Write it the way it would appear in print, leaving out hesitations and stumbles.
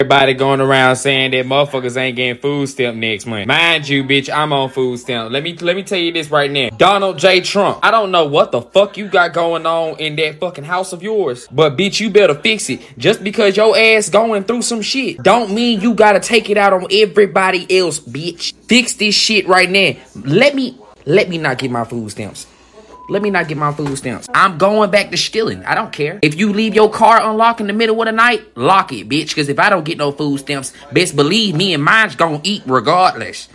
Everybody going around saying that motherfuckers ain't getting food stamp next month. Mind you, bitch, I'm on food stamp. Let me tell you this right now. Donald J. Trump, I don't know what the fuck you got going on in that fucking house of yours, but bitch, you better fix it. Just because your ass going through some shit don't mean you gotta take it out on everybody else, bitch. Fix this shit right now. Let me not get my food stamps. Let me not get my food stamps. I'm going back to stealing. I don't care. If you leave your car unlocked in the middle of the night, lock it, bitch. Because if I don't get no food stamps, best believe me and mine's gonna eat regardless.